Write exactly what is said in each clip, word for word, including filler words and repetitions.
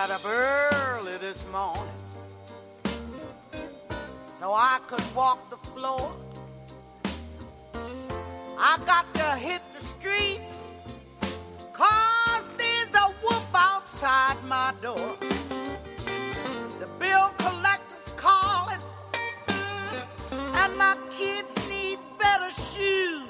got up early this morning so I could walk the floor. I got to hit the streets 'cause there's a wolf outside my door. The bill collector's calling and my kids need better shoes.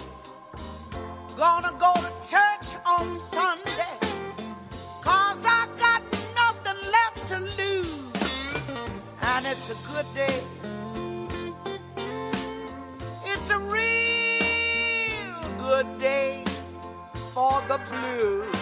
Gonna go to church on Sunday 'cause I got nothing left to lose. And it's a good day. It's a real good day for the blues.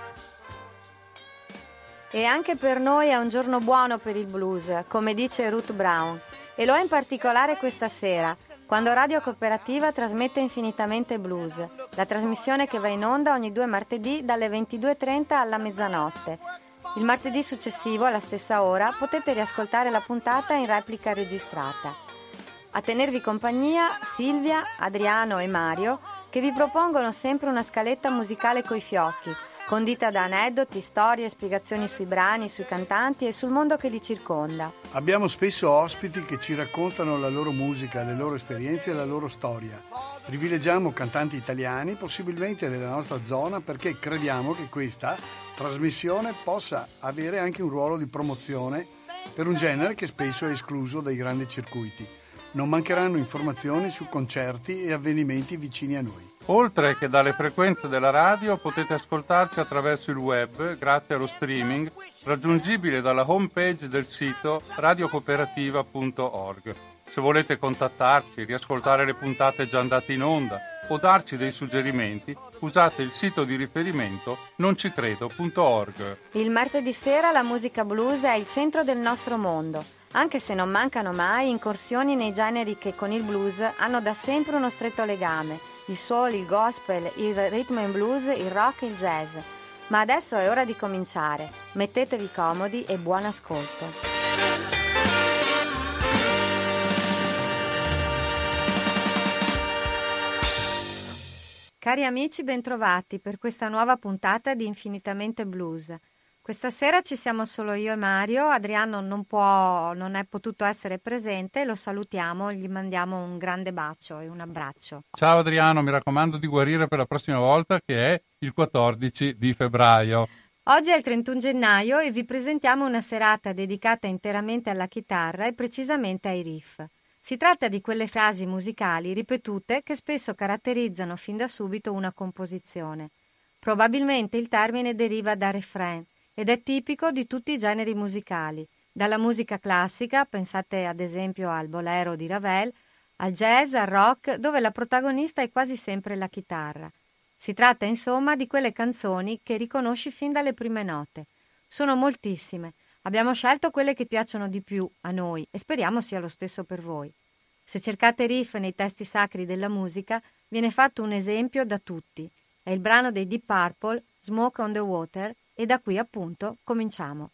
E anche per noi è un giorno buono per il blues, come dice Ruth Brown. E lo è in particolare questa sera, quando Radio Cooperativa trasmette Infinitamente Blues, la trasmissione che va in onda ogni due martedì dalle ventidue e trenta alla mezzanotte. Il martedì successivo, alla stessa ora, potete riascoltare la puntata in replica registrata. A tenervi compagnia Silvia, Adriano e Mario, che vi propongono sempre una scaletta musicale coi fiocchi, condita da aneddoti, storie, spiegazioni sui brani, sui cantanti e sul mondo che li circonda. Abbiamo spesso ospiti che ci raccontano la loro musica, le loro esperienze e la loro storia. Privilegiamo cantanti italiani, possibilmente della nostra zona, perché crediamo che questa trasmissione possa avere anche un ruolo di promozione per un genere che spesso è escluso dai grandi circuiti. Non mancheranno informazioni su concerti e avvenimenti vicini a noi. Oltre che dalle frequenze della radio, potete ascoltarci attraverso il web grazie allo streaming raggiungibile dalla homepage del sito radiocooperativa punto org. Se volete contattarci, riascoltare le puntate già andate in onda o darci dei suggerimenti, usate il sito di riferimento noncicredo punto org. Il martedì sera la musica blues è il centro del nostro mondo, anche se non mancano mai incursioni nei generi che con il blues hanno da sempre uno stretto legame: il soul, il gospel, il rhythm and blues, il rock e il jazz. Ma adesso è ora di cominciare. Mettetevi comodi e buon ascolto. Cari amici, bentrovati per questa nuova puntata di Infinitamente Blues. Questa sera ci siamo solo io e Mario. Adriano non può, non è potuto essere presente, lo salutiamo, gli mandiamo un grande bacio e un abbraccio. Ciao Adriano, mi raccomando di guarire per la prossima volta, che è il quattordici di febbraio. Oggi è il trentuno gennaio e vi presentiamo una serata dedicata interamente alla chitarra e precisamente ai riff. Si tratta di quelle frasi musicali ripetute che spesso caratterizzano fin da subito una composizione. Probabilmente il termine deriva da refrain ed è tipico di tutti i generi musicali, dalla musica classica, pensate ad esempio al bolero di Ravel, al jazz, al rock, dove la protagonista è quasi sempre la chitarra. Si tratta insomma di quelle canzoni che riconosci fin dalle prime note. Sono moltissime. Abbiamo scelto quelle che piacciono di più a noi e speriamo sia lo stesso per voi. Se cercate riff nei testi sacri della musica, viene fatto un esempio da tutti. È il brano dei Deep Purple, Smoke on the Water, e da qui appunto cominciamo.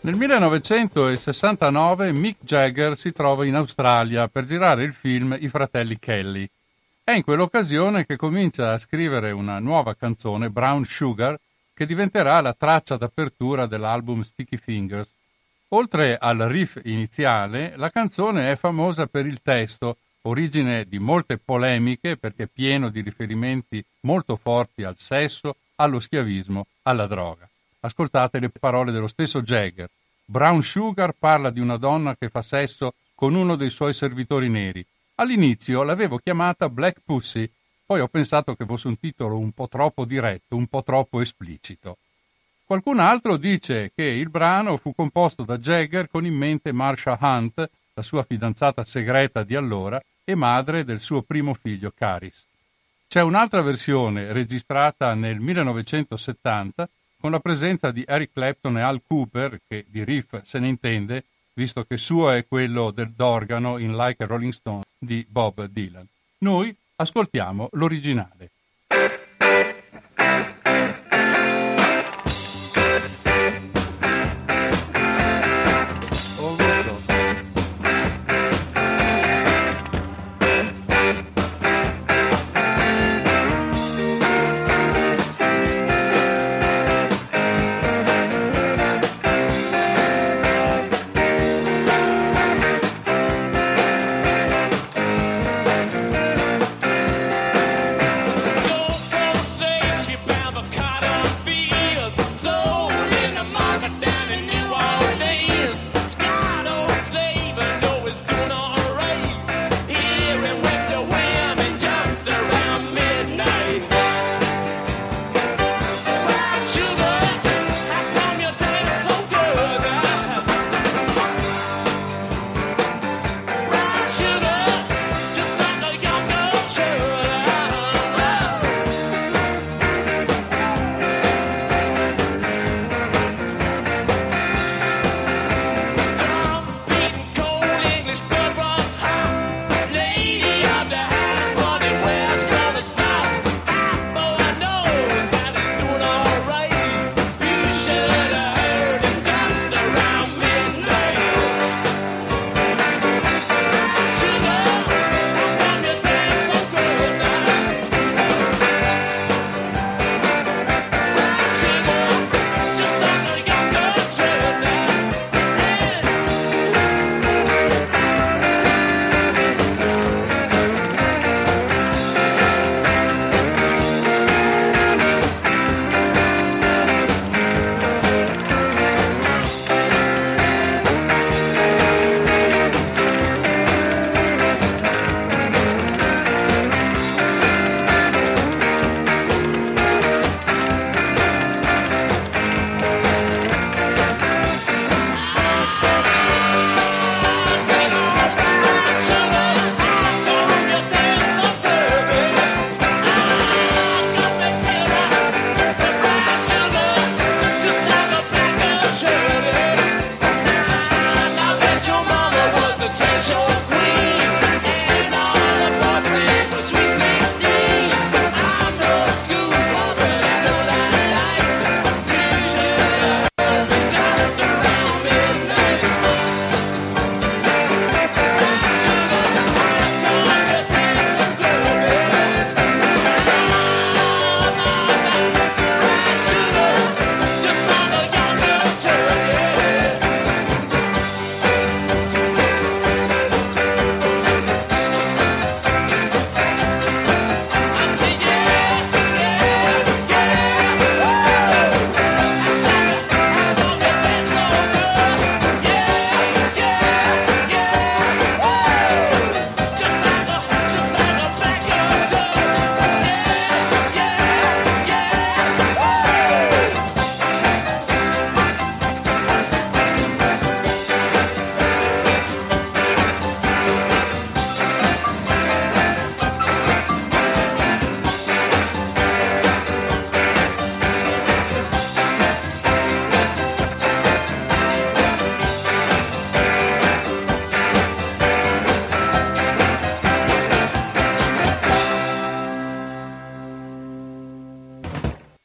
Nel millenovecentosessantanove Mick Jagger si trova in Australia per girare il film I fratelli Kelly. È in quell'occasione che comincia a scrivere una nuova canzone, Brown Sugar, che diventerà la traccia d'apertura dell'album Sticky Fingers. Oltre al riff iniziale, la canzone è famosa per il testo, origine di molte polemiche perché pieno di riferimenti molto forti al sesso, allo schiavismo, alla droga. Ascoltate le parole dello stesso Jagger. Brown Sugar parla di una donna che fa sesso con uno dei suoi servitori neri. All'inizio l'avevo chiamata Black Pussy, poi ho pensato che fosse un titolo un po' troppo diretto, un po' troppo esplicito. Qualcun altro dice che il brano fu composto da Jagger con in mente Marsha Hunt, la sua fidanzata segreta di allora e madre del suo primo figlio Caris. C'è un'altra versione registrata nel millenovecentosettanta con la presenza di Eric Clapton e Al Cooper, che di riff se ne intende, visto che suo è quello del d'organo in Like a Rolling Stone di Bob Dylan. Noi ascoltiamo l'originale.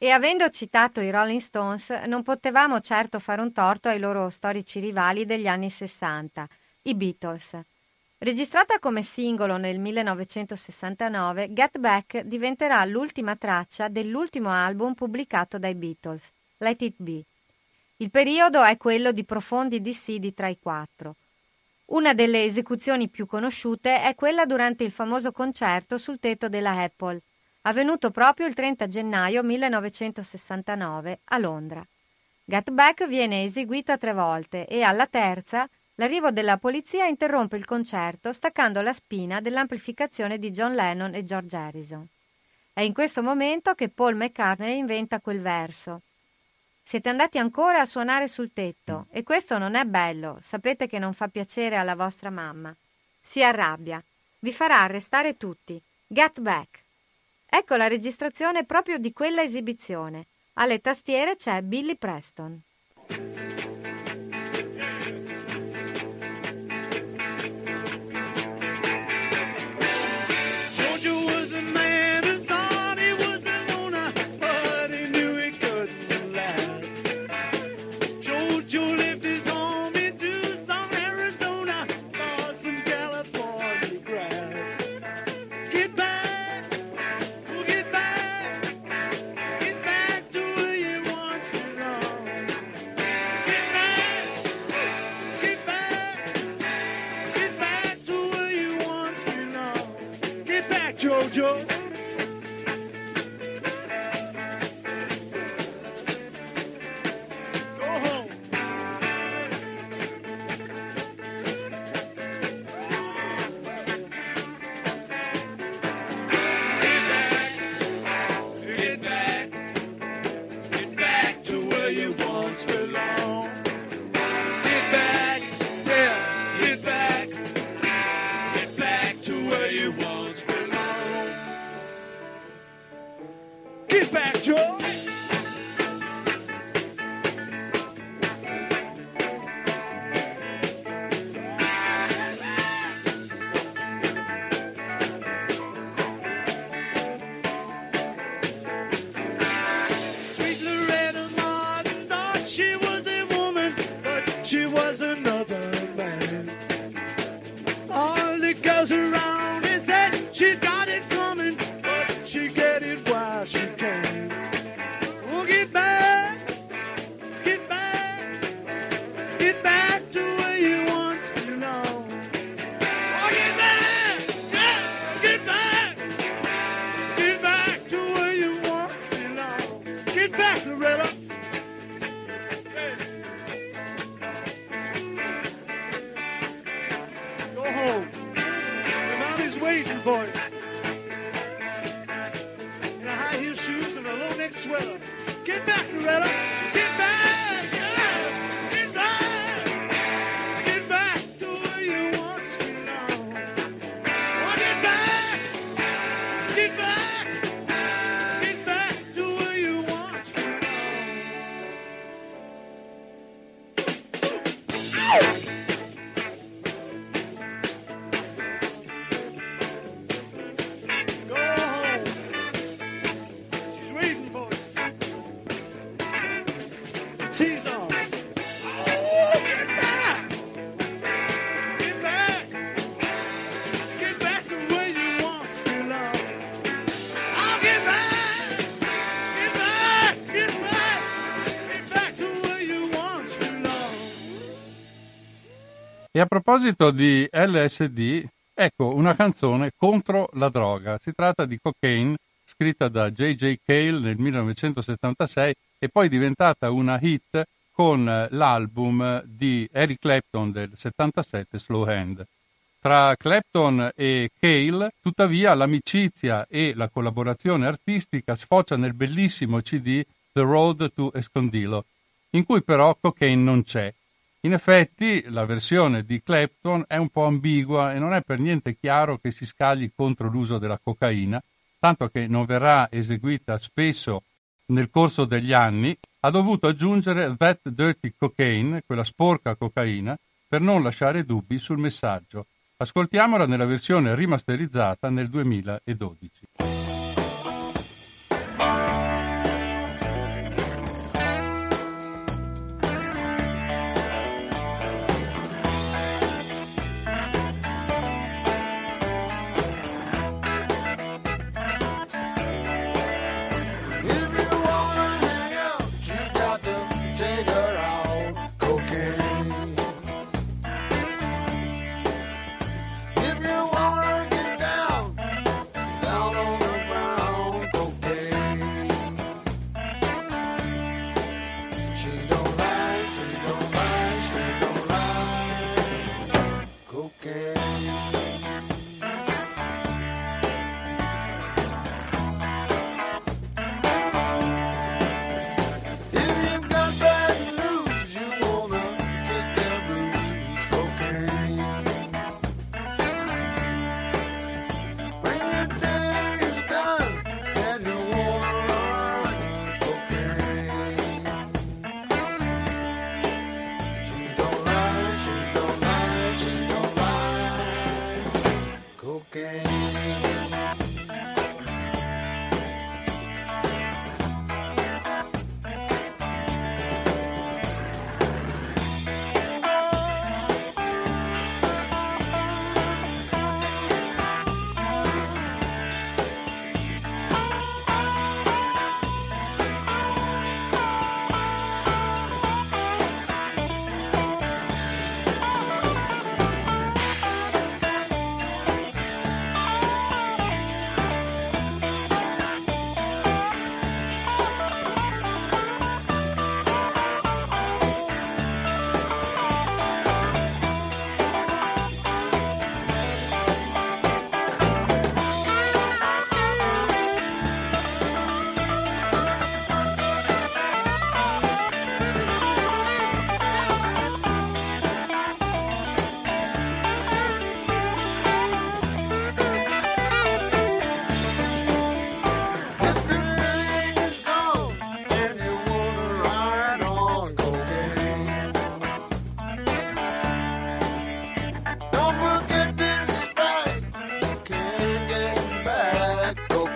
E avendo citato i Rolling Stones, non potevamo certo fare un torto ai loro storici rivali degli anni sessanta, i Beatles. Registrata come singolo nel millenovecentosessantanove, Get Back diventerà l'ultima traccia dell'ultimo album pubblicato dai Beatles, Let It Be. Il periodo è quello di profondi dissidi tra i quattro. Una delle esecuzioni più conosciute è quella durante il famoso concerto sul tetto della Apple, avvenuto proprio il trenta gennaio millenovecentosessantanove a Londra. Get Back viene eseguita tre volte e alla terza l'arrivo della polizia interrompe il concerto staccando la spina dell'amplificazione di John Lennon e George Harrison. È in questo momento che Paul McCartney inventa quel verso. Siete andati ancora a suonare sul tetto e questo non è bello, sapete che non fa piacere alla vostra mamma. Si arrabbia, vi farà arrestare tutti. Get Back. Ecco la registrazione proprio di quella esibizione. Alle tastiere c'è Billy Preston. Jojo. Go home. Get back, get back, get back to where you once belong. Get back, yeah, get back, get back to where you once belong. Get back, Joe. Sweet Loretta Martin thought she was a woman, but she was another man. All the girls around her said she got it coming, but she get it while she can. Oh, get back, get back, get back to where you once belonged. Oh, get back, yeah, get back, get back to where you once belonged. Get back, Loretta. Hey. Go home. Your mommy's waiting for you. Shoes and a low neck sweater. Get back, Loretta. Get back. Yeah. Get back. Get back to where you once belonged. Oh, get back. Get back. Get back to where you once belonged. Ow! E a proposito di L S D, ecco una canzone contro la droga. Si tratta di Cocaine, scritta da J J Cale nel millenovecentosettantasei e poi diventata una hit con l'album di Eric Clapton del settantasette, Slow Hand. Tra Clapton e Cale, tuttavia, l'amicizia e la collaborazione artistica sfocia nel bellissimo C D The Road to Escondilo, in cui però Cocaine non c'è. In effetti, la versione di Clapton è un po' ambigua e non è per niente chiaro che si scagli contro l'uso della cocaina, tanto che non verrà eseguita spesso nel corso degli anni. Ha dovuto aggiungere That Dirty Cocaine, quella sporca cocaina, per non lasciare dubbi sul messaggio. Ascoltiamola nella versione rimasterizzata nel duemiladodici.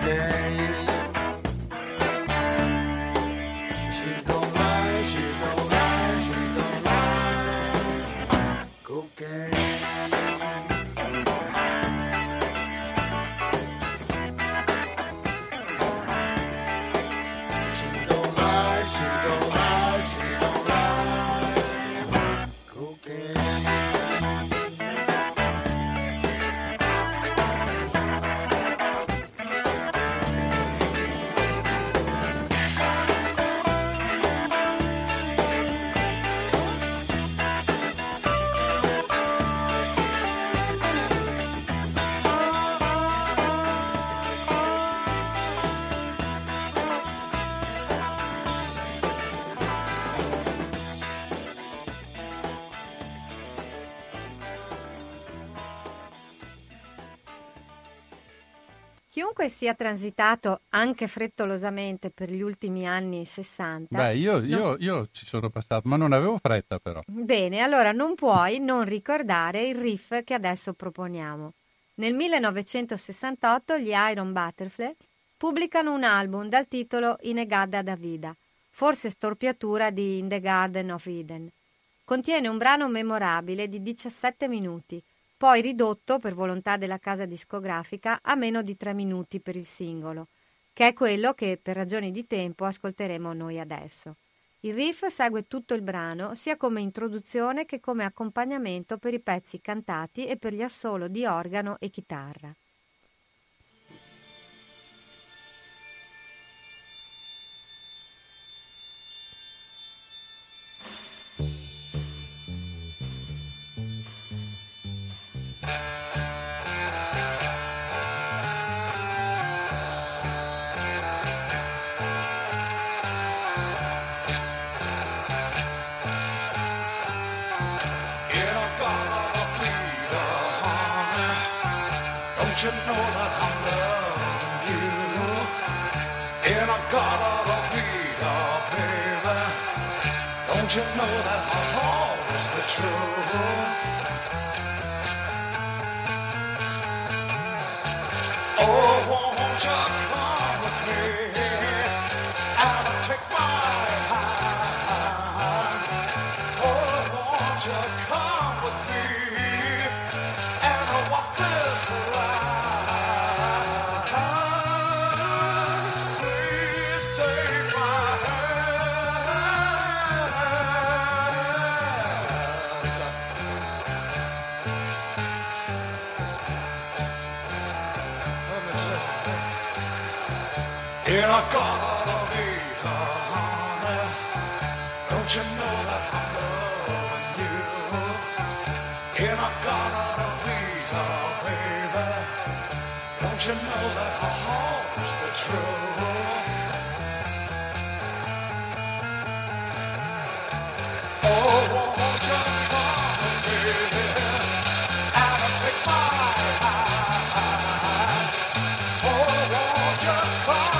cocaine. She don't lie, she don't lie, she don't lie. Cocaine. Chiunque sia transitato anche frettolosamente per gli ultimi anni sessanta... Beh, io, no. io, io ci sono passato, ma non avevo fretta però. Bene, allora non puoi non ricordare il riff che adesso proponiamo. Nel millenovecentosessantotto gli Iron Butterfly pubblicano un album dal titolo Inegada da Vida, forse storpiatura di In the Garden of Eden. Contiene un brano memorabile di diciassette minuti, poi ridotto per volontà della casa discografica a meno di tre minuti per il singolo, che è quello che per ragioni di tempo ascolteremo noi adesso. Il riff segue tutto il brano sia come introduzione che come accompagnamento per i pezzi cantati e per gli assolo di organo e chitarra. Don't you know that I'm loving you? In a garden of Vida, baby. Don't you know that I'll always be true? Oh, won't you come with me and take my hand? Oh, won't you come with me and walk this line? In a garden of Eden, honey, don't you know that I'm loving you? In a garden of Eden, baby, don't you know that I'll always be true? Oh, won't you come with me and take my hand? Oh, won't you come?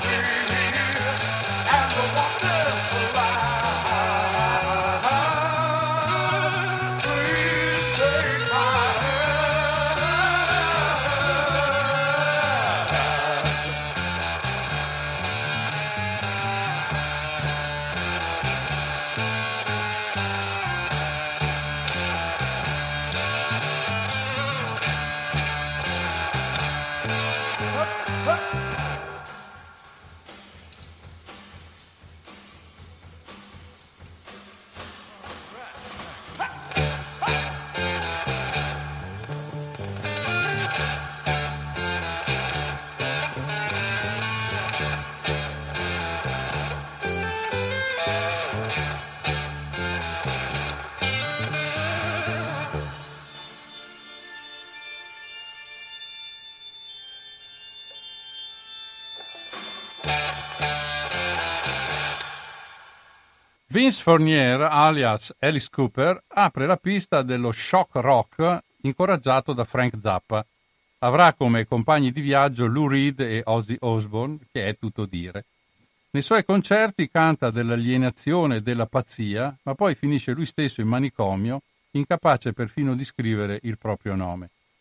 Vince Fournier, alias Alice Cooper, apre la pista dello shock rock incoraggiato da Frank Zappa. Avrà come compagni di viaggio Lou Reed e Ozzy Osbourne, che è tutto dire. Nei suoi concerti canta dell'alienazione e della pazzia, ma poi finisce lui stesso in manicomio, incapace perfino di scrivere il proprio nome.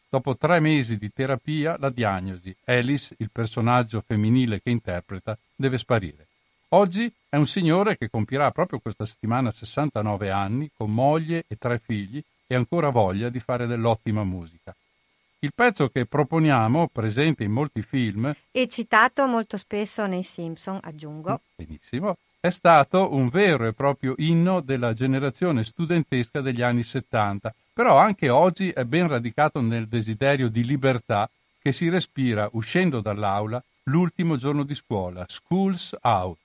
Dopo tre mesi di terapia, la diagnosi: Alice, il personaggio femminile che interpreta, deve sparire. Oggi è un signore che compirà proprio questa settimana sessantanove anni, con moglie e tre figli, e ancora voglia di fare dell'ottima musica. Il pezzo che proponiamo, presente in molti film e citato molto spesso nei Simpson, aggiungo. Benissimo. È stato un vero e proprio inno della generazione studentesca degli anni settanta, però anche oggi è ben radicato nel desiderio di libertà che si respira uscendo dall'aula l'ultimo giorno di scuola, School's Out.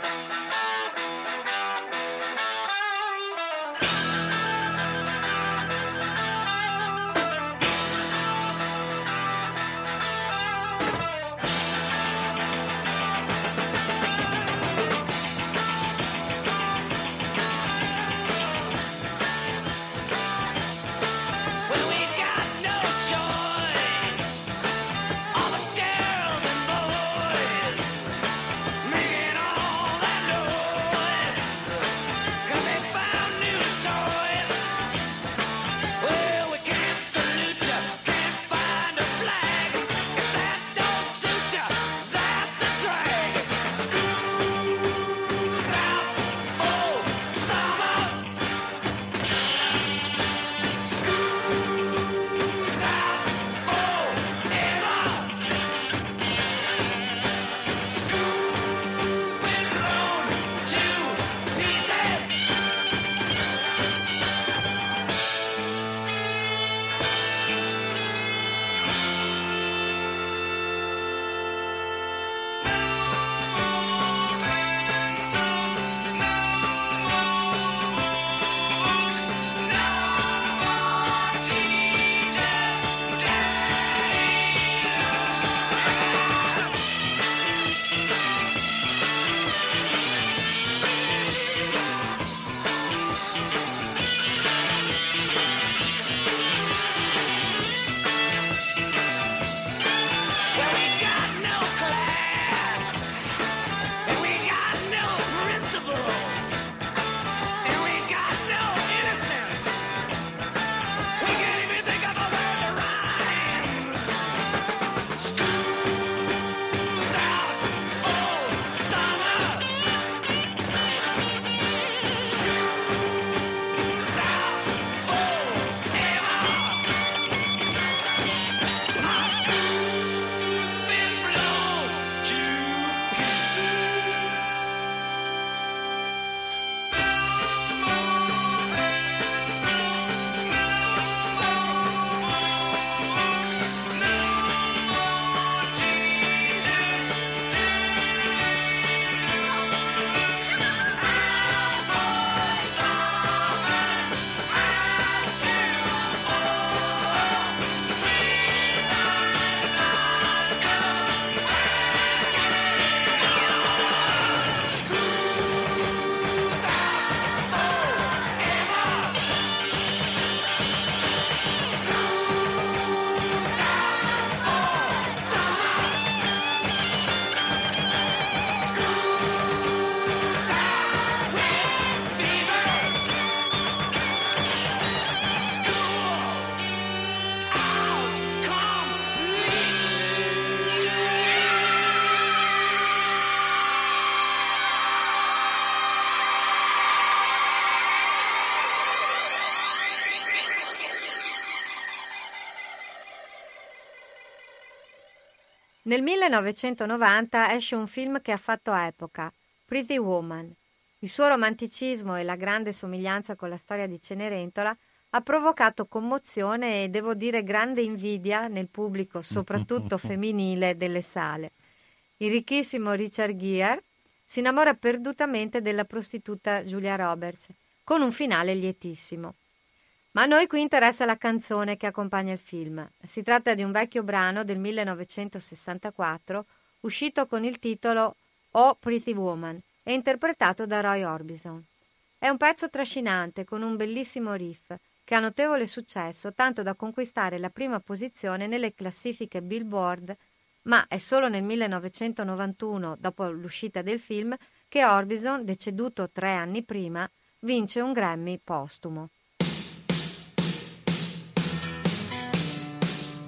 Nel millenovecentonovanta esce un film che ha fatto epoca, Pretty Woman. Il suo romanticismo e la grande somiglianza con la storia di Cenerentola ha provocato commozione e, devo dire, grande invidia nel pubblico, soprattutto femminile, delle sale. Il ricchissimo Richard Gere si innamora perdutamente della prostituta Julia Roberts, con un finale lietissimo. Ma a noi qui interessa la canzone che accompagna il film. Si tratta di un vecchio brano del millenovecentosessantaquattro, uscito con il titolo Oh Pretty Woman e interpretato da Roy Orbison. È un pezzo trascinante con un bellissimo riff che ha notevole successo, tanto da conquistare la prima posizione nelle classifiche Billboard, ma è solo nel millenovecentonovantuno, dopo l'uscita del film, che Orbison, deceduto tre anni prima, vince un Grammy postumo.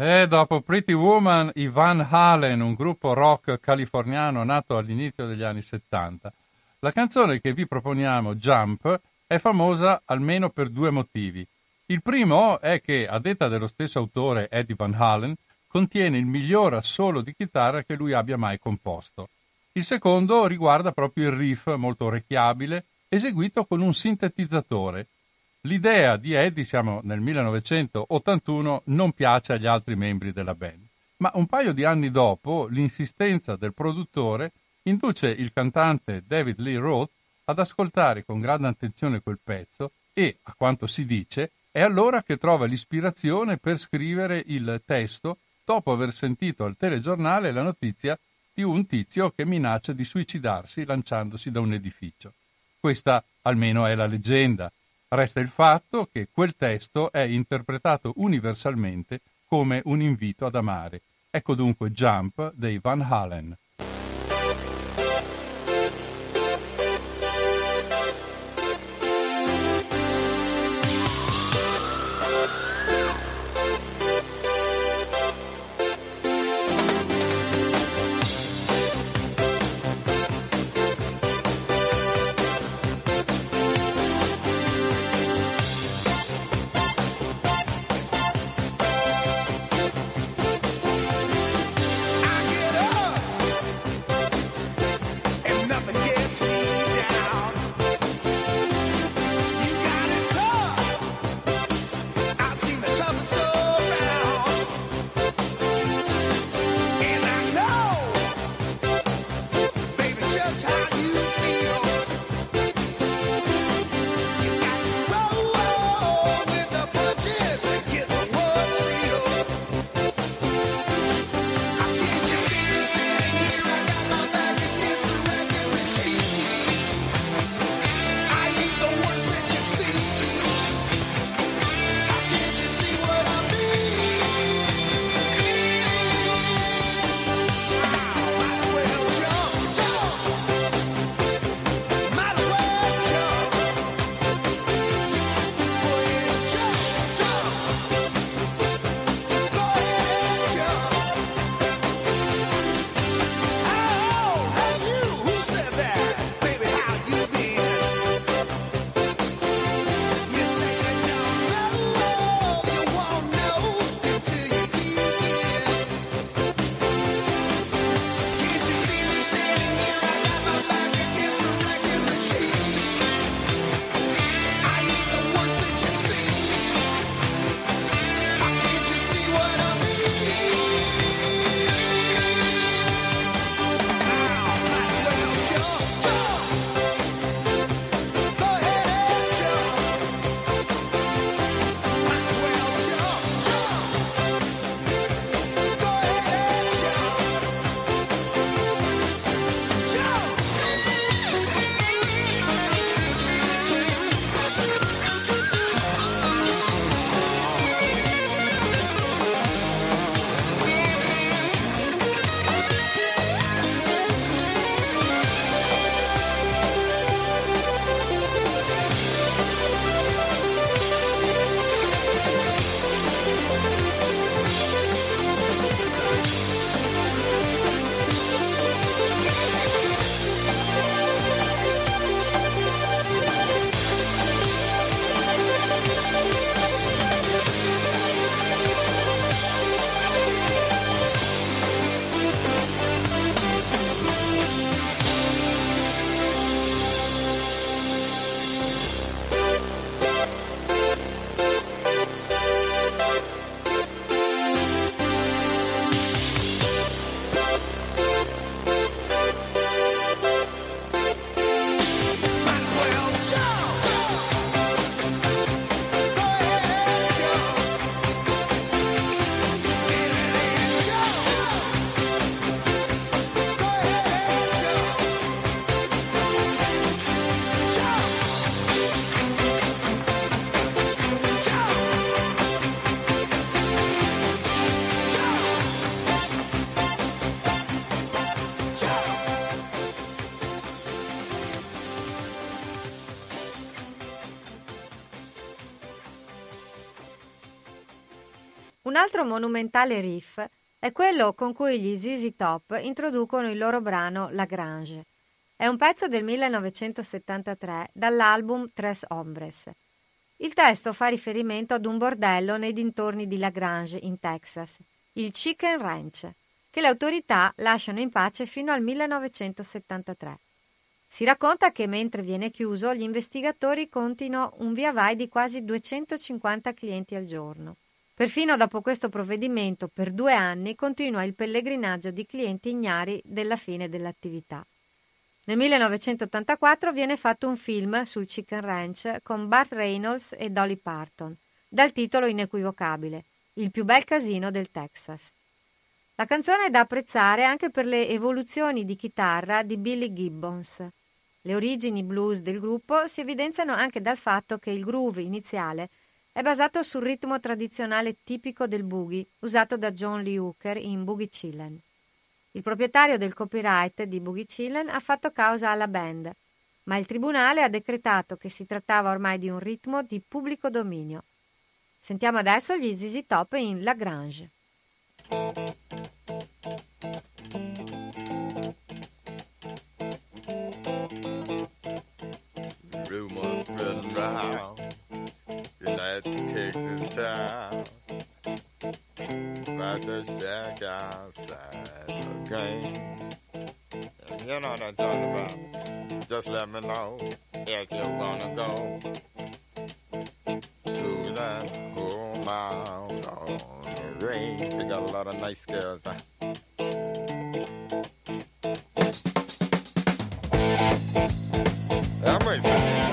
E dopo Pretty Woman, i Van Halen, un gruppo rock californiano nato all'inizio degli anni settanta. La canzone che vi proponiamo, Jump, è famosa almeno per due motivi. Il primo è che, a detta dello stesso autore Eddie Van Halen, contiene il miglior assolo di chitarra che lui abbia mai composto. Il secondo riguarda proprio il riff molto orecchiabile, eseguito con un sintetizzatore. L'idea di Eddie, siamo nel millenovecentottantuno, non piace agli altri membri della band, ma un paio di anni dopo l'insistenza del produttore induce il cantante David Lee Roth ad ascoltare con grande attenzione quel pezzo e, a quanto si dice, è allora che trova l'ispirazione per scrivere il testo dopo aver sentito al telegiornale la notizia di un tizio che minaccia di suicidarsi lanciandosi da un edificio. Questa almeno è la leggenda. Resta il fatto che quel testo è interpretato universalmente come un invito ad amare. Ecco dunque Jump dei Van Halen. Un altro monumentale riff è quello con cui gli Z Z Top introducono il loro brano La Grange. È un pezzo del millenovecentosettantatré dall'album Tres Hombres. Il testo fa riferimento ad un bordello nei dintorni di La Grange, in Texas, il Chicken Ranch, che le autorità lasciano in pace fino al millenovecentosettantatré. Si racconta che mentre viene chiuso, gli investigatori contino un via vai di quasi duecentocinquanta clienti al giorno. Perfino dopo questo provvedimento, per due anni, continua il pellegrinaggio di clienti ignari della fine dell'attività. Nel millenovecentottantaquattro viene fatto un film sul Chicken Ranch con Burt Reynolds e Dolly Parton, dal titolo inequivocabile Il più bel casino del Texas. La canzone è da apprezzare anche per le evoluzioni di chitarra di Billy Gibbons. Le origini blues del gruppo si evidenziano anche dal fatto che il groove iniziale è basato sul ritmo tradizionale tipico del boogie usato da John Lee Hooker in Boogie Chillin'. Il proprietario del copyright di Boogie Chillin' ha fatto causa alla band, ma il tribunale ha decretato che si trattava ormai di un ritmo di pubblico dominio. Sentiamo adesso gli Z Z Top in La Grange. Rumors spreading round United Texas town about the shack outside the game. You know what I'm talking about. Just let me know if you wanna go to that home out on the range. They got a lot of nice girls. Huh? I'm racing.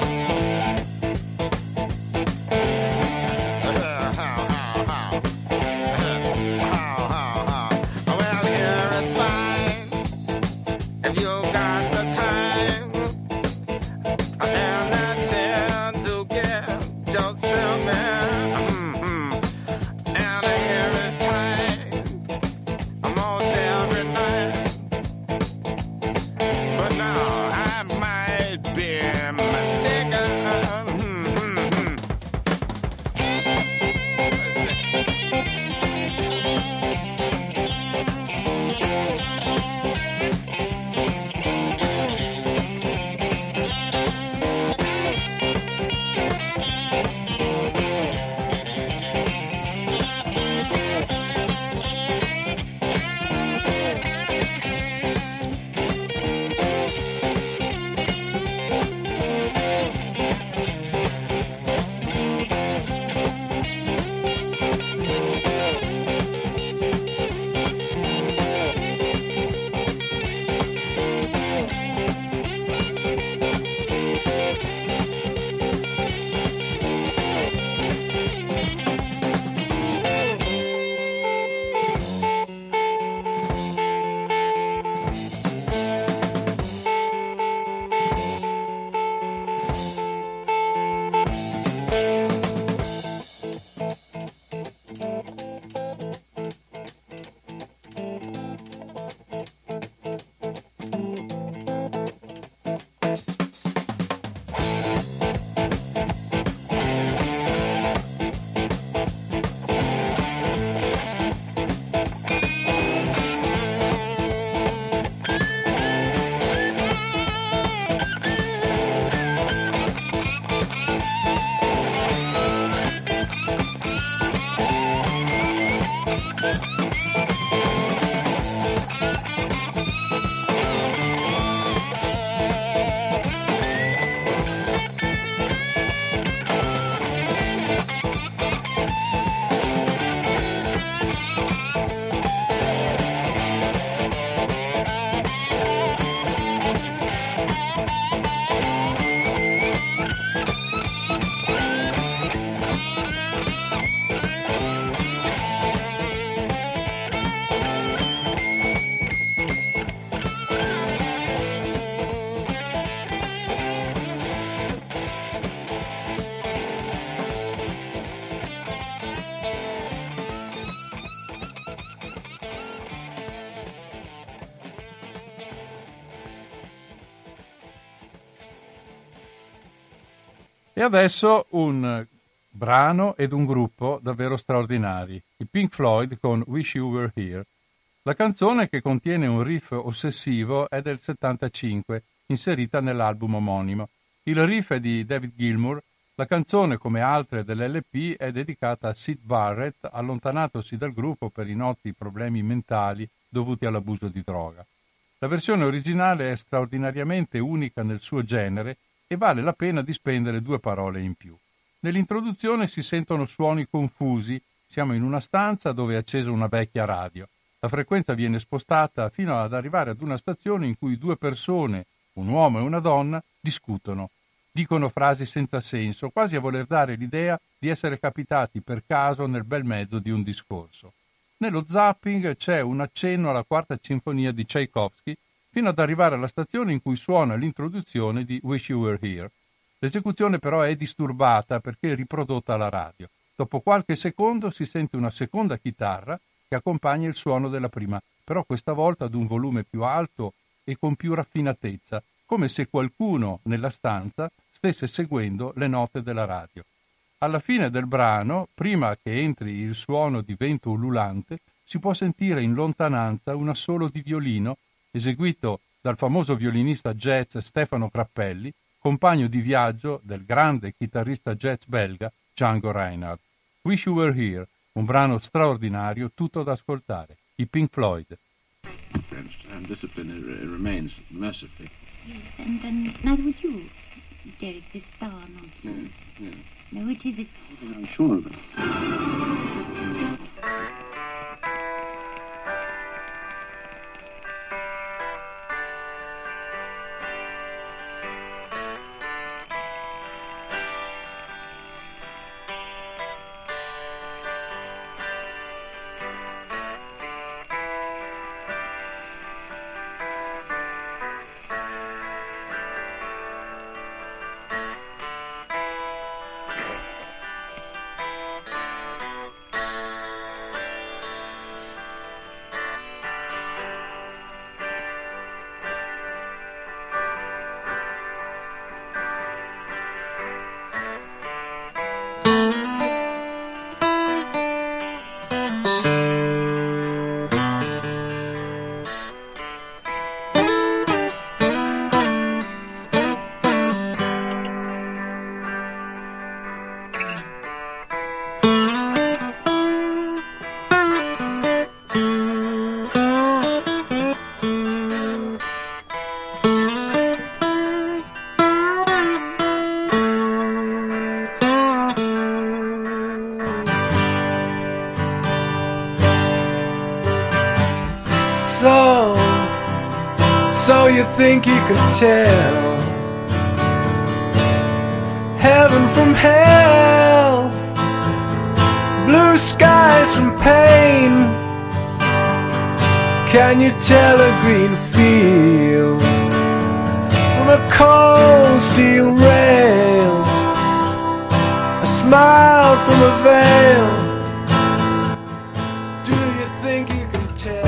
E adesso un brano ed un gruppo davvero straordinari. i Pink Floyd con Wish You Were Here. La canzone, che contiene un riff ossessivo, è del settantacinque, inserita nell'album omonimo. Il riff è di David Gilmour. La canzone, come altre dell'L P, è dedicata a Syd Barrett, allontanatosi dal gruppo per i noti problemi mentali dovuti all'abuso di droga. La versione originale è straordinariamente unica nel suo genere e vale la pena di spendere due parole in più. Nell'introduzione si sentono suoni confusi. Siamo in una stanza dove è accesa una vecchia radio. La frequenza viene spostata fino ad arrivare ad una stazione in cui due persone, un uomo e una donna, discutono. Dicono frasi senza senso, quasi a voler dare l'idea di essere capitati per caso nel bel mezzo di un discorso. Nello zapping c'è un accenno alla quarta sinfonia di Tchaikovsky, fino ad arrivare alla stazione in cui suona l'introduzione di Wish You Were Here. L'esecuzione però è disturbata perché è riprodotta alla radio. Dopo qualche secondo si sente una seconda chitarra che accompagna il suono della prima, però questa volta ad un volume più alto e con più raffinatezza, come se qualcuno nella stanza stesse seguendo le note della radio. Alla fine del brano, prima che entri il suono di vento ululante, si può sentire in lontananza un assolo di violino eseguito dal famoso violinista jazz Stefano Grappelli, compagno di viaggio del grande chitarrista jazz belga Django Reinhardt. Wish You Were Here, un brano straordinario, tutto da ascoltare. I Pink Floyd. And discipline remains mercifully. Yes, and, and neither would you, Derek, this star nonsense. Yes, yes. No, it is it. I'm sure of it. So, so you think you can tell heaven from hell, blue skies from pain? Can you tell a green field from a cold steel rail, a smile from a veil? Do you think you can tell?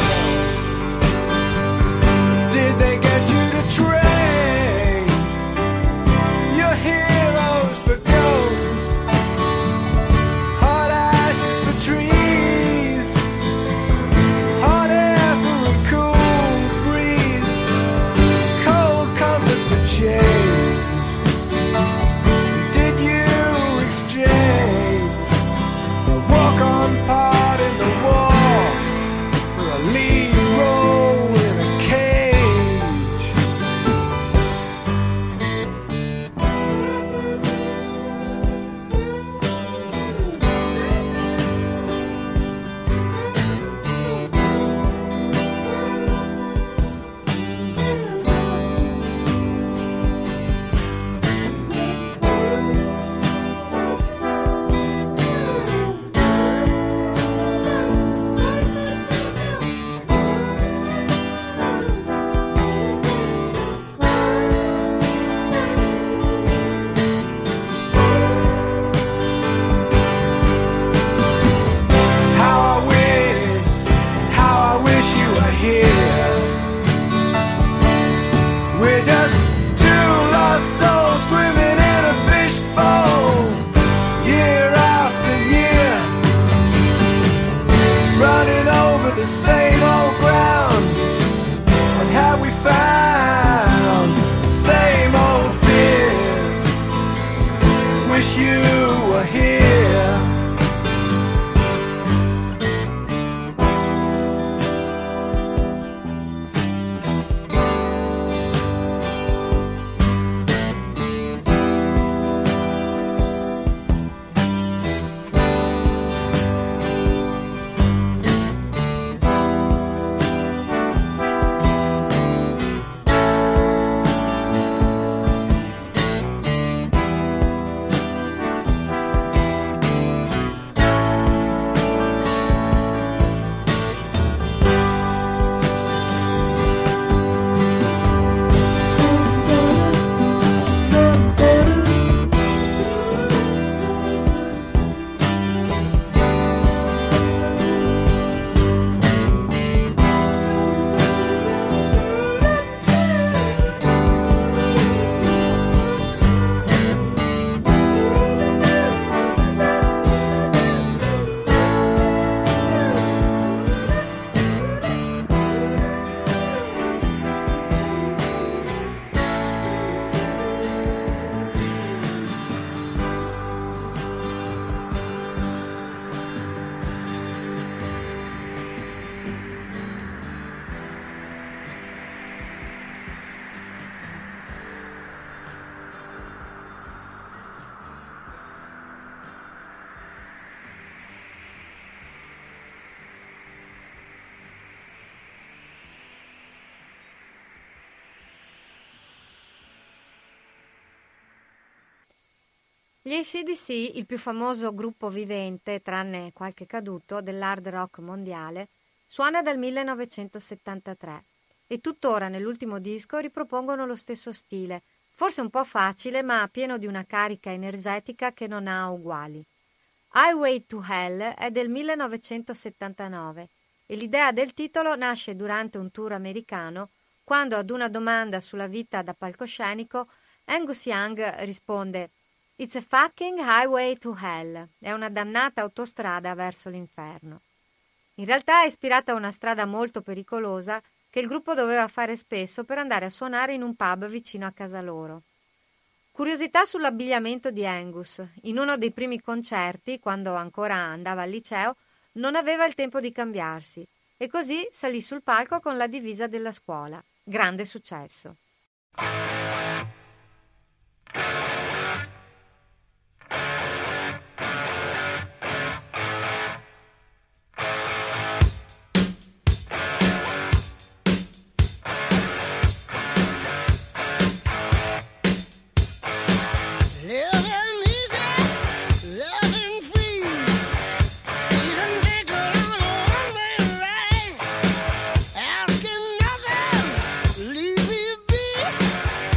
Did they get you to train your heroes for ghosts, hot ashes for trees, hot air for a cool breeze, cold comfort for change? Did you exchange wish you were here. Gli A C D C, il più famoso gruppo vivente, tranne qualche caduto, dell'hard rock mondiale, suona dal millenovecentosettantatré e tuttora nell'ultimo disco ripropongono lo stesso stile, forse un po' facile ma pieno di una carica energetica che non ha uguali. Highway to Hell è del millenovecentosettantanove e l'idea del titolo nasce durante un tour americano quando ad una domanda sulla vita da palcoscenico Angus Young risponde «It's a fucking highway to hell», è una dannata autostrada verso l'inferno. In realtà è ispirata a una strada molto pericolosa che il gruppo doveva fare spesso per andare a suonare in un pub vicino a casa loro. Curiosità sull'abbigliamento di Angus. In uno dei primi concerti, quando ancora andava al liceo, non aveva il tempo di cambiarsi e così salì sul palco con la divisa della scuola. Grande successo. Asking nothing, leave me be.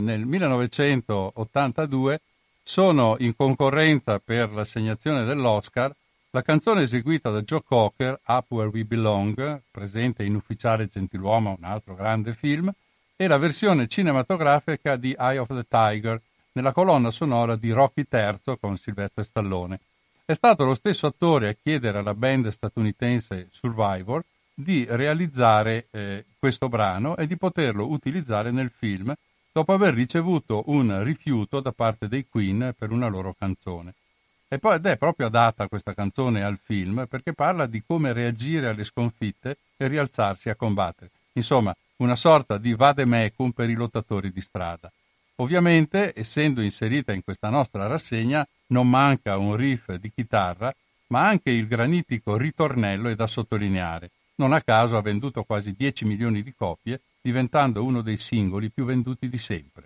nel millenovecentottantadue sono in concorrenza per l'assegnazione dell'Oscar la canzone eseguita da Joe Cocker, Up Where We Belong, presente in Ufficiale Gentiluomo, un altro grande film, e la versione cinematografica di Eye of the Tiger, nella colonna sonora di Rocky terzo con Sylvester Stallone. È stato lo stesso attore a chiedere alla band statunitense Survivor di realizzare eh, questo brano e di poterlo utilizzare nel film, dopo aver ricevuto un rifiuto da parte dei Queen per una loro canzone. E poi, ed è proprio adatta questa canzone al film perché parla di come reagire alle sconfitte e rialzarsi a combattere. Insomma, una sorta di vademecum per i lottatori di strada. Ovviamente, essendo inserita in questa nostra rassegna, non manca un riff di chitarra, ma anche il granitico ritornello è da sottolineare. Non a caso ha venduto quasi dieci milioni di copie, diventando uno dei singoli più venduti di sempre.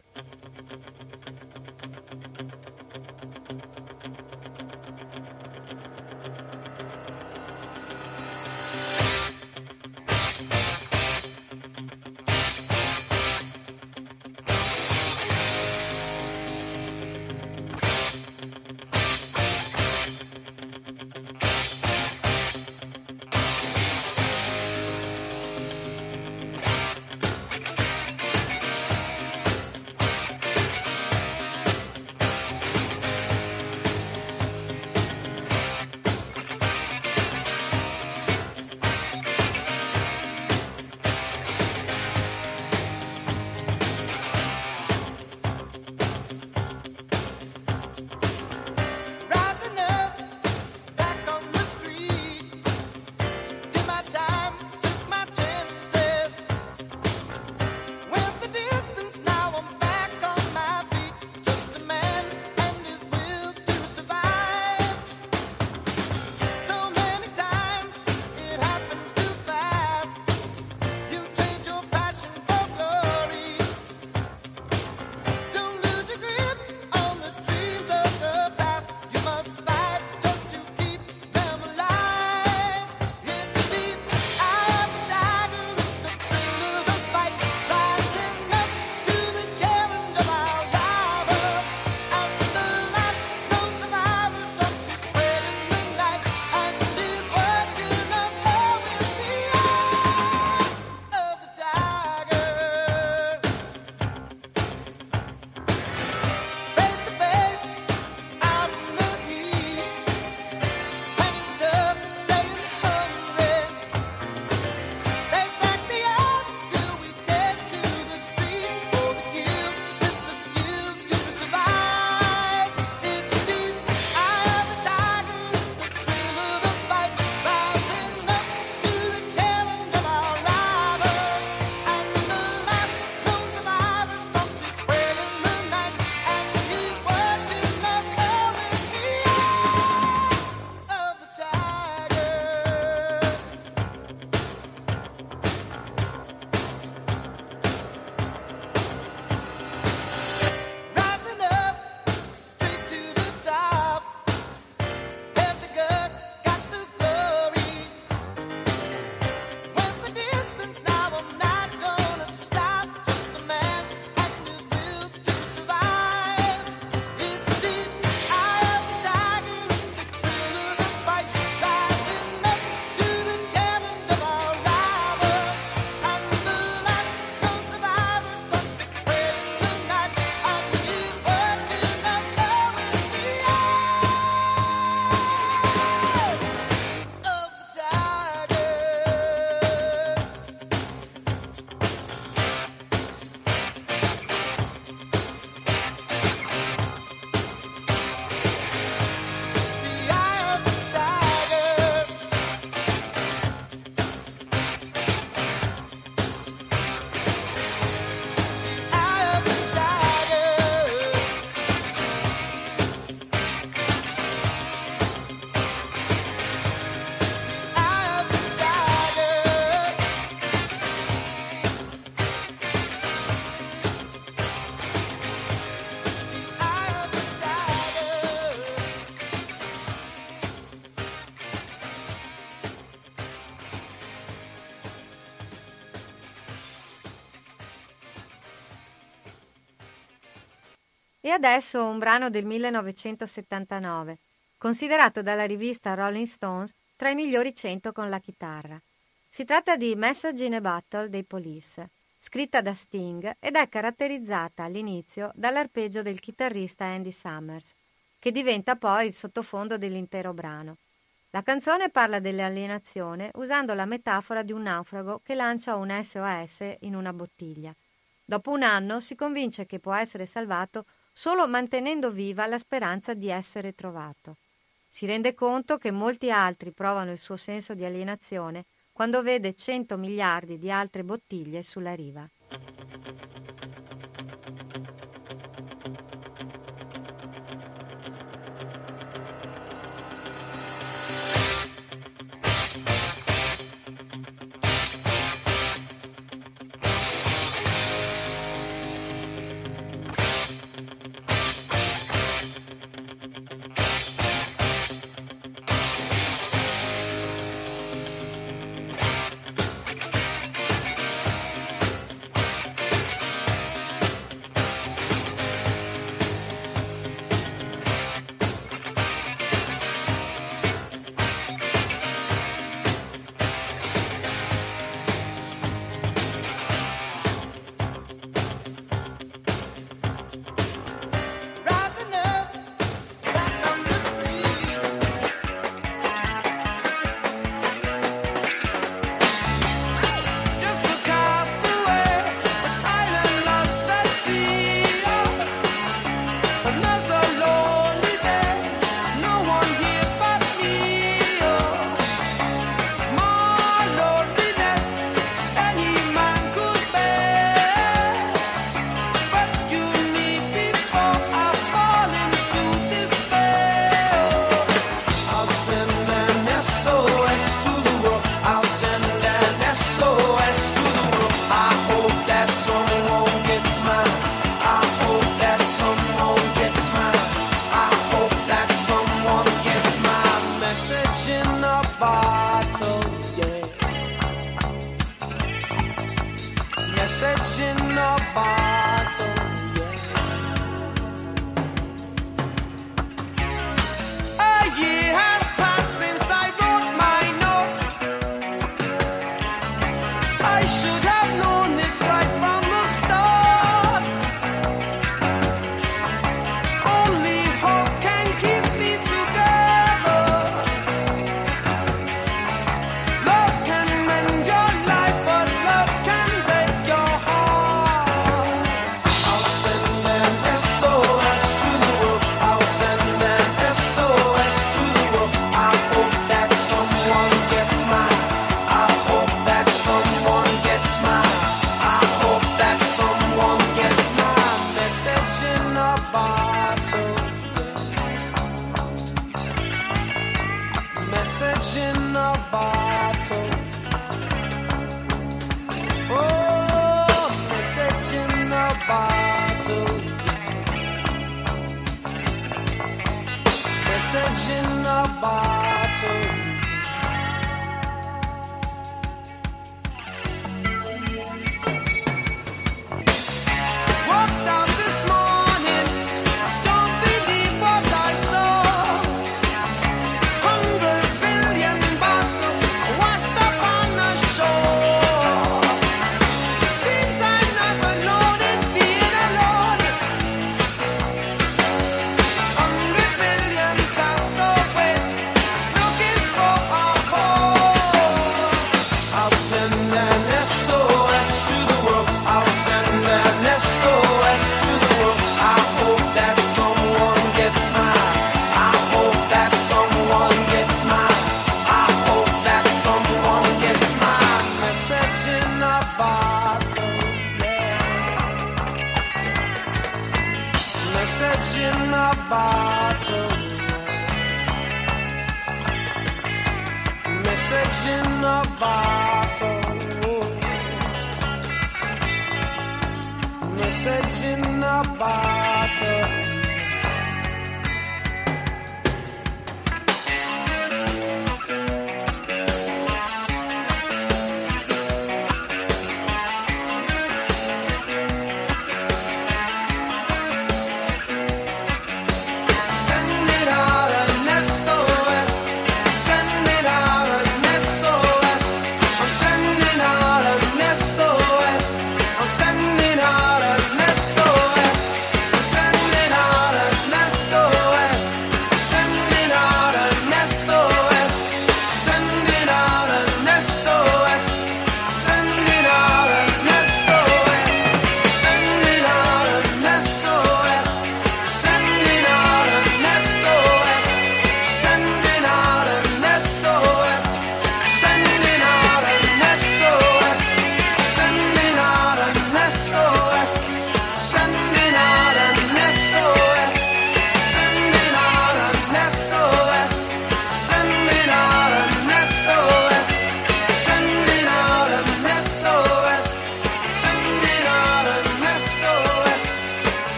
E adesso un brano del millenovecentosettantanove, considerato dalla rivista Rolling Stones tra i migliori cento con la chitarra. Si tratta di Message in a Bottle dei Police, scritta da Sting ed è caratterizzata all'inizio dall'arpeggio del chitarrista Andy Summers, che diventa poi il sottofondo dell'intero brano. La canzone parla dell'alienazione usando la metafora di un naufrago che lancia un S O S in una bottiglia. Dopo un anno si convince che può essere salvato solo mantenendo viva la speranza di essere trovato. Si rende conto che molti altri provano il suo senso di alienazione quando vede cento miliardi di altre bottiglie sulla riva.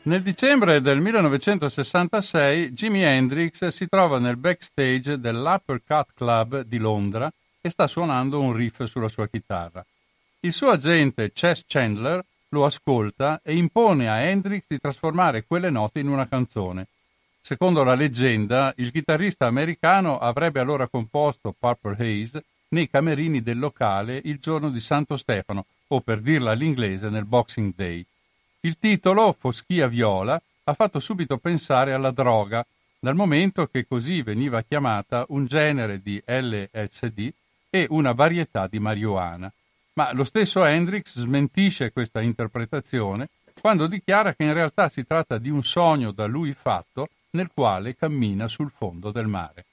Nel dicembre del millenovecentosessantasei Jimi Hendrix si trova nel backstage dell'Uppercut Club di Londra e sta suonando un riff sulla sua chitarra. Il suo agente Chess Chandler lo ascolta e impone a Hendrix di trasformare quelle note in una canzone. Secondo la leggenda, il chitarrista americano avrebbe allora composto Purple Haze nei camerini del locale il giorno di Santo Stefano, o per dirla all'inglese nel Boxing Day. Il titolo, Foschia Viola, ha fatto subito pensare alla droga, dal momento che così veniva chiamata un genere di L S D e una varietà di marijuana. Ma lo stesso Hendrix smentisce questa interpretazione quando dichiara che in realtà si tratta di un sogno da lui fatto nel quale cammina sul fondo del mare.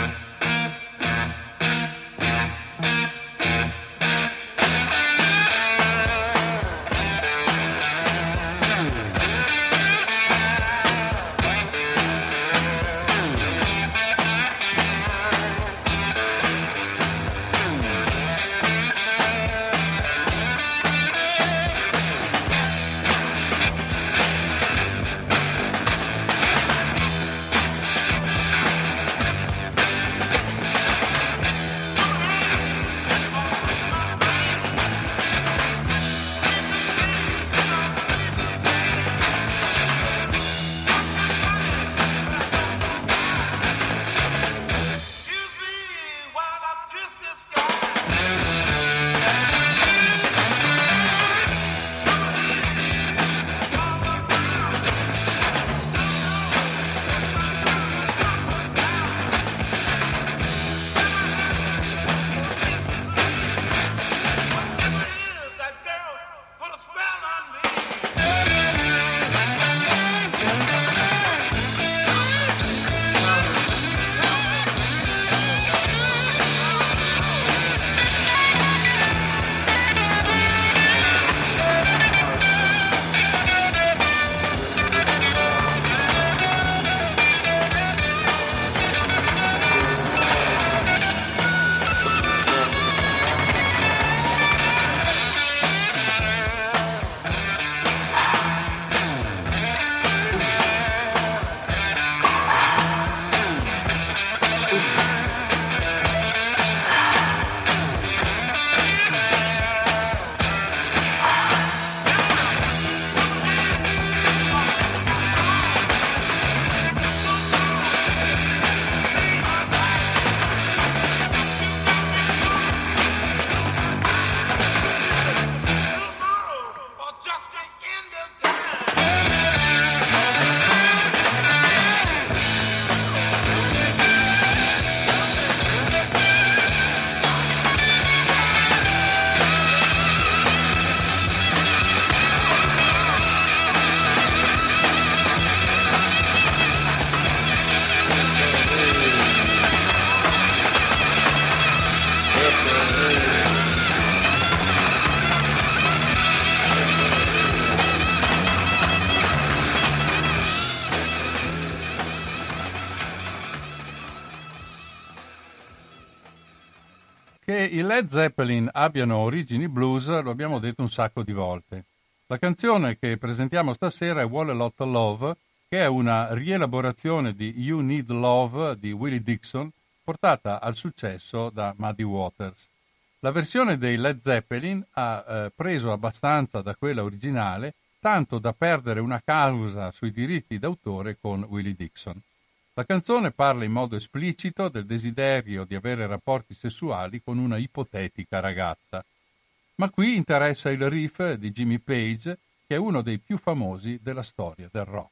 Che i Led Zeppelin abbiano origini blues lo abbiamo detto un sacco di volte. La canzone che presentiamo stasera è Wall a Lot of Love, che è una rielaborazione di You Need Love di Willie Dixon, portata al successo da Muddy Waters. La versione dei Led Zeppelin ha eh, preso abbastanza da quella originale, tanto da perdere una causa sui diritti d'autore con Willie Dixon. La canzone parla in modo esplicito del desiderio di avere rapporti sessuali con una ipotetica ragazza. Ma qui interessa il riff di Jimmy Page, che è uno dei più famosi della storia del rock.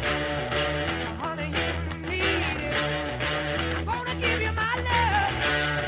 Honey, you need it. I'm gonna give you my love.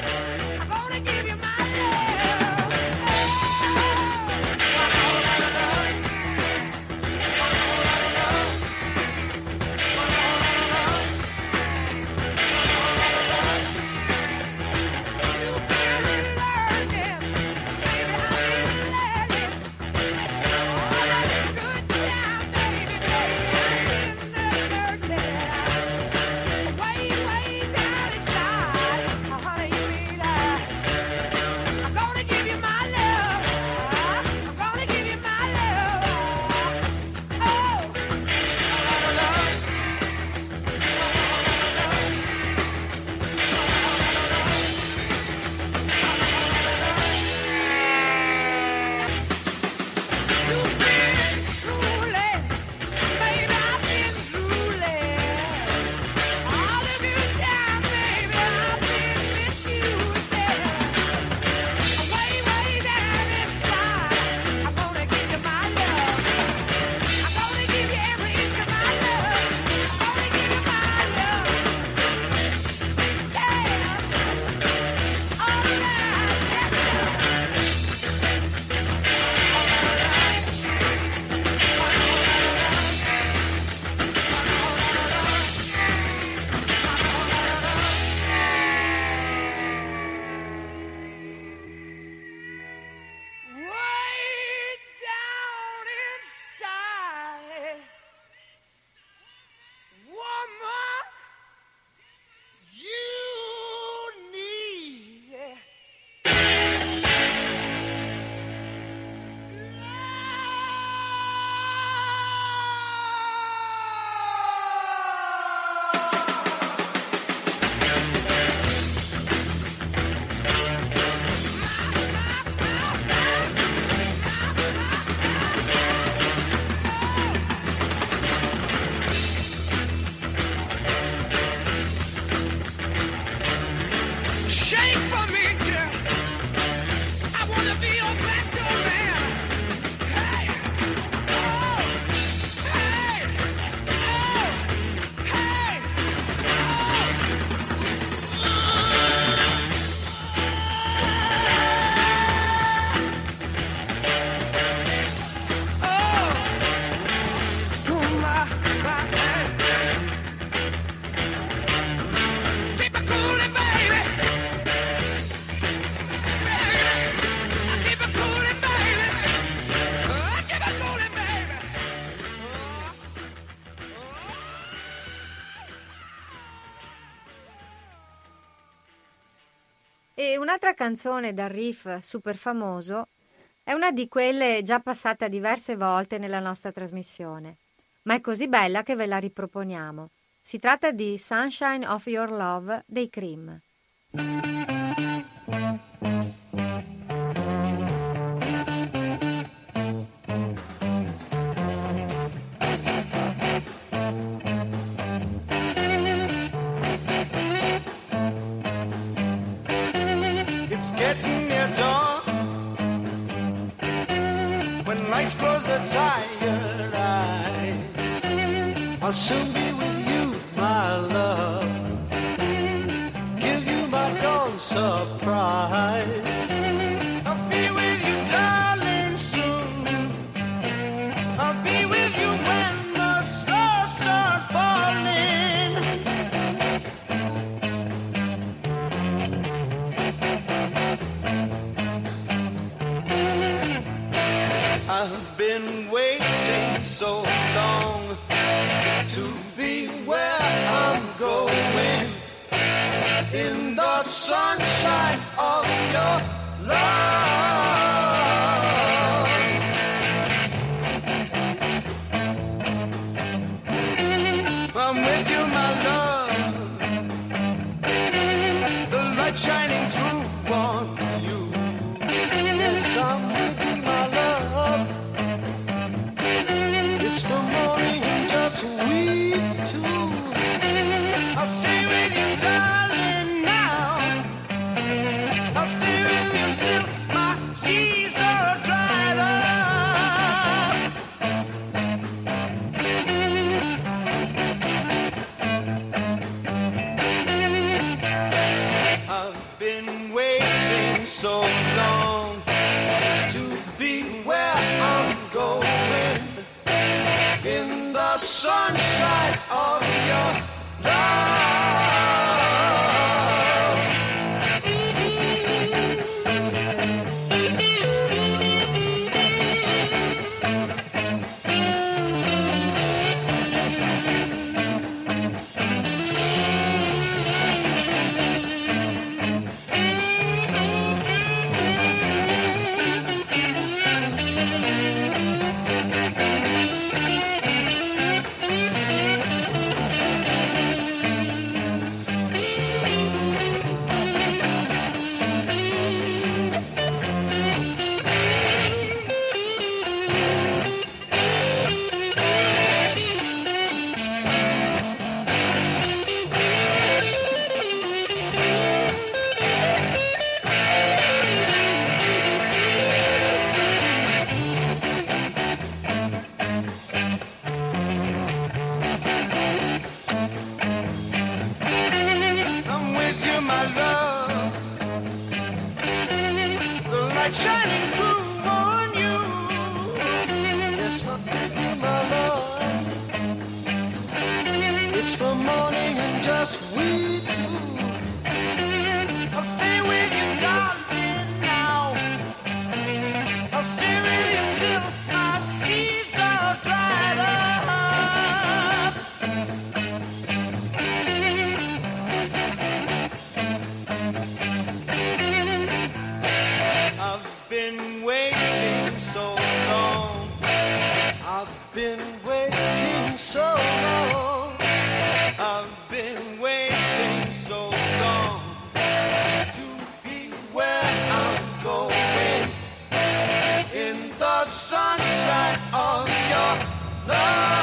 Un'altra canzone dal riff super famoso è una di quelle già passate diverse volte nella nostra trasmissione, ma è così bella che ve la riproponiamo. Si tratta di Sunshine of Your Love dei Cream. It's getting near dawn. When lights close the tired eyes, I'll soon be with you, my love. Give you my dawn surprise. I'll be with you, darling, soon. I'll be with you when the stars start falling. I've been waiting so long to be where I'm going, in the sunshine of your love. I'm with you, my love, the light shining through on you. Yes, I'm with you, my love. It's the morning and just we two. I'll stay with you, darling, now. I'll stay with you till my seas are dried up. I've been waiting so long to be where I'm going, in the sunshine of your love. I'm with you, my love, the light shining through on you. Yes, I'm with you, my love. It's the morning and just we two. I'll stay with you, darling, now. I'll stay with you till my seas are dried up. I've been waiting so long. I've been waiting so long. I've been waiting so long to be where I'm going, in the sunshine of your love.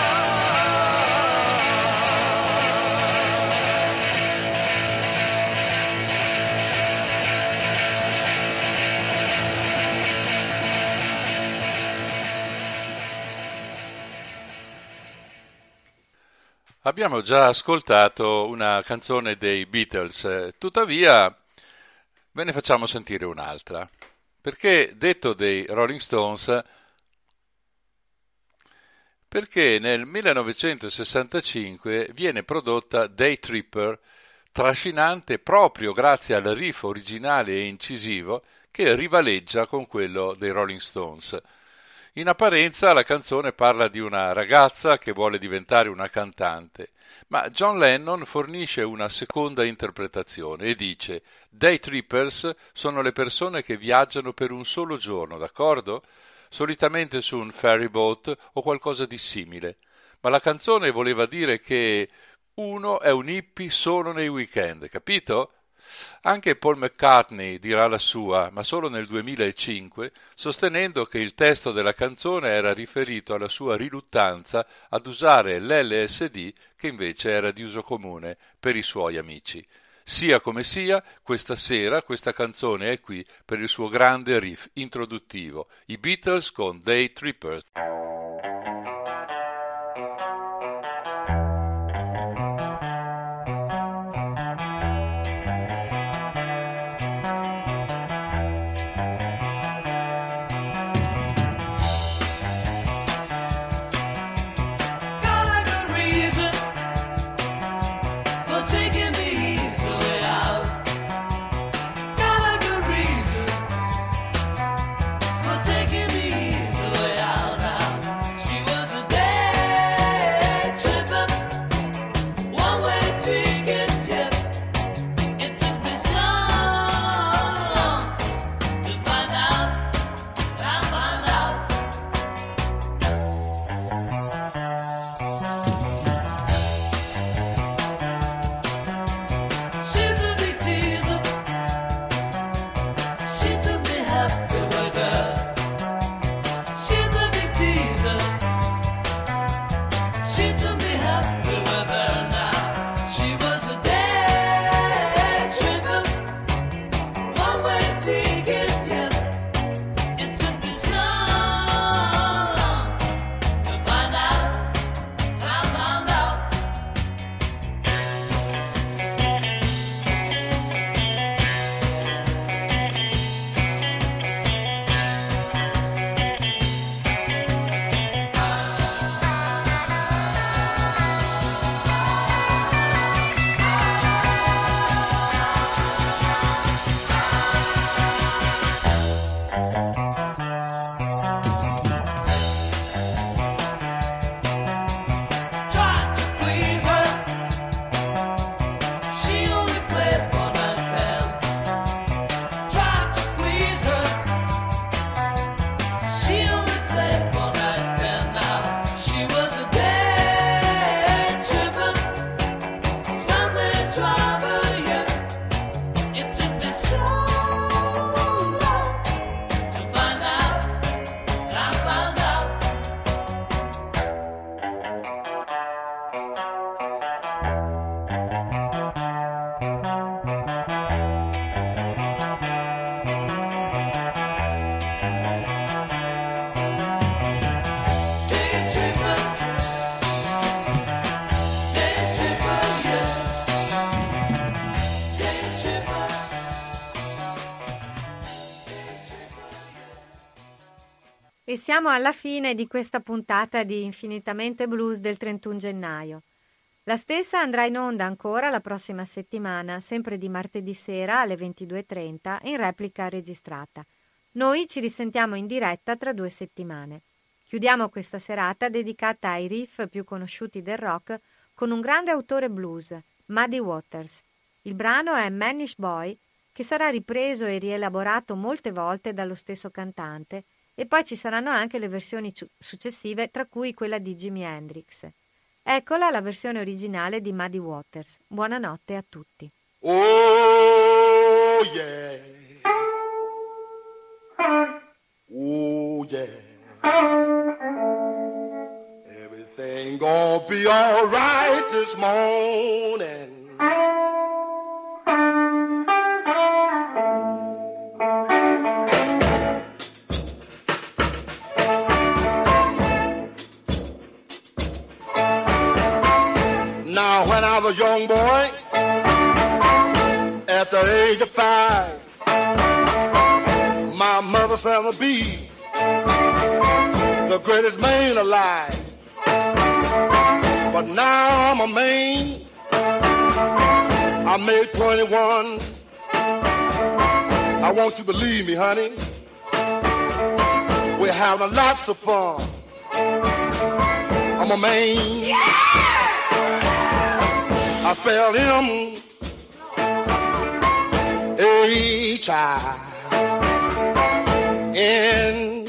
Abbiamo già ascoltato una canzone dei Beatles, tuttavia ve ne facciamo sentire un'altra, perché detto dei Rolling Stones, perché nel millenovecentosessantacinque viene prodotta Day Tripper, trascinante proprio grazie al riff originale e incisivo che rivaleggia con quello dei Rolling Stones. In apparenza la canzone parla di una ragazza che vuole diventare una cantante, ma John Lennon fornisce una seconda interpretazione e dice: Day trippers sono le persone che viaggiano per un solo giorno, d'accordo? Solitamente su un ferry boat o qualcosa di simile. Ma la canzone voleva dire che uno è un hippie solo nei weekend, capito? Anche Paul McCartney dirà la sua, ma solo nel duemilacinque, sostenendo che il testo della canzone era riferito alla sua riluttanza ad usare l'L S D, che invece era di uso comune per i suoi amici. Sia come sia, questa sera questa canzone è qui per il suo grande riff introduttivo, i Beatles con Day Trippers. E siamo alla fine di questa puntata di Infinitamente Blues del trentuno gennaio. La stessa andrà in onda ancora la prossima settimana, sempre di martedì sera alle ventidue e trenta, in replica registrata. Noi ci risentiamo in diretta tra due settimane. Chiudiamo questa serata dedicata ai riff più conosciuti del rock con un grande autore blues, Muddy Waters. Il brano è Manish Boy, che sarà ripreso e rielaborato molte volte dallo stesso cantante, e poi ci saranno anche le versioni successive, tra cui quella di Jimi Hendrix. Eccola la versione originale di Muddy Waters. Buonanotte a tutti. Oh yeah. Oh yeah. Everything gonna be all right this morning. Now when I was a young boy, at the age of five, my mother said I'd be the greatest man alive. But now I'm a man, I made twenty-one. I want you to believe me, honey. we're having lots of fun. I'm a man. I spell him H I N.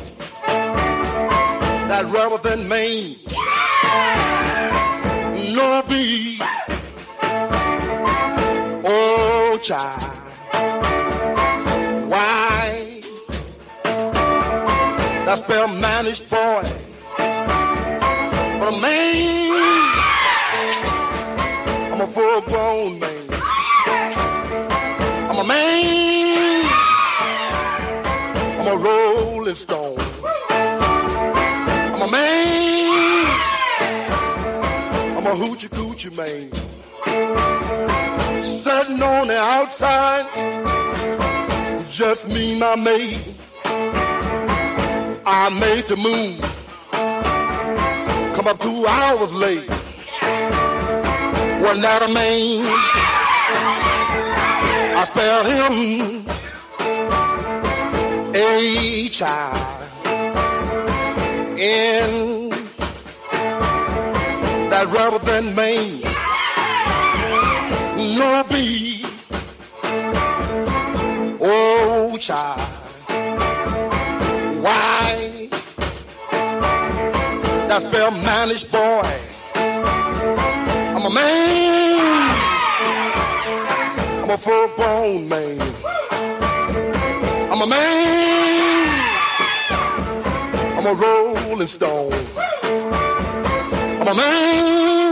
That rather than Maine. No B. Oh, child. Why? That spell managed boy. But a man, I'm a full grown man. I'm a man. I'm a rolling stone. I'm a man. I'm a hoochie coochie man. Sitting on the outside, just me, my maid. I made the move. Come up two hours late. Wasn't that a man? I spelled him H I N. That rather than Maine. No B. Oh, child. Why? That spell managed boy. I'm a man. I'm a full grown man. I'm a man. I'm a rolling stone. I'm a man.